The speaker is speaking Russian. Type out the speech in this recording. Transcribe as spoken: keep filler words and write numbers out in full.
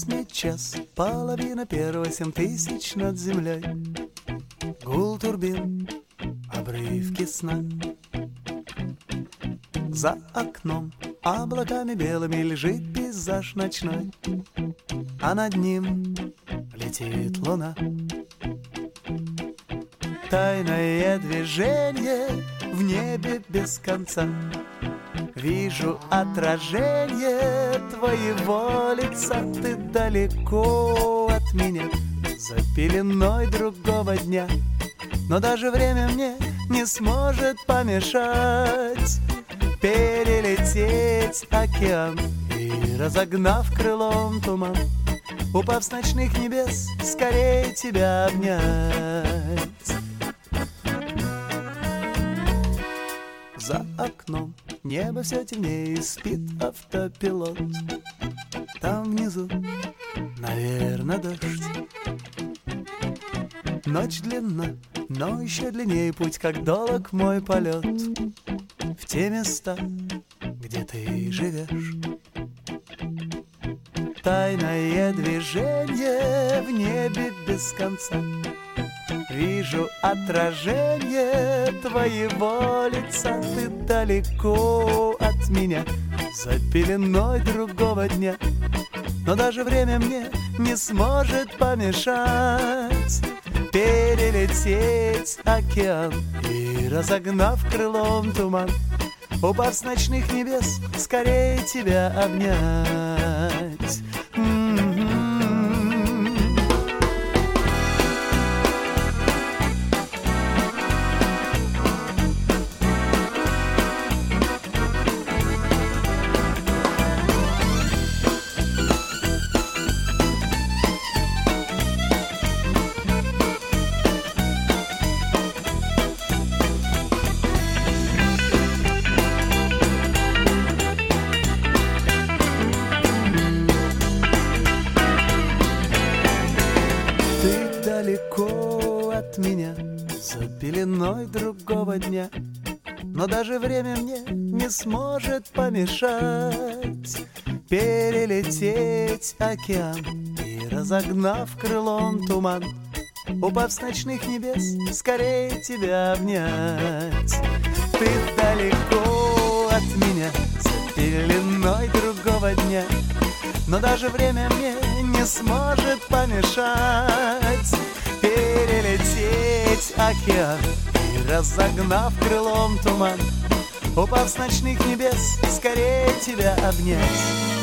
восьми час, половина первого, семь тысяч над землей. Гул турбин, обрывки сна. За окном облаками белыми лежит пейзаж ночной, а над ним летит луна. Тайное движение в небе без конца. Вижу отражение твоего лица. Ты далеко от меня, за пеленой другого дня, но даже время мне не сможет помешать перелететь океан и, разогнав крылом туман, упав с ночных небес, скорее тебя обнять. За окном небо все темнее, и спит автопилот. Там внизу, наверное, дождь. Ночь длинна, но еще длиннее путь, как долг мой полет в те места, где ты живешь. Тайное движение в небе без конца. Вижу отражение твоего лица. Ты далеко от меня, за пеленой другого дня, но даже время мне не сможет помешать перелететь океан и, разогнав крылом туман, упав с ночных небес, скорее тебя обнять. Далеко от меня, за пеленой другого дня, но даже время мне не сможет помешать перелететь океан и, разогнав крылом туман, упав с ночных небес, скорее тебя обнять. Ты далеко от меня, за пеленой другого дня, но даже время мне не сможет помешать перелететь океан и, разогнав крылом туман, упав с ночных небес, скорее тебя обнять.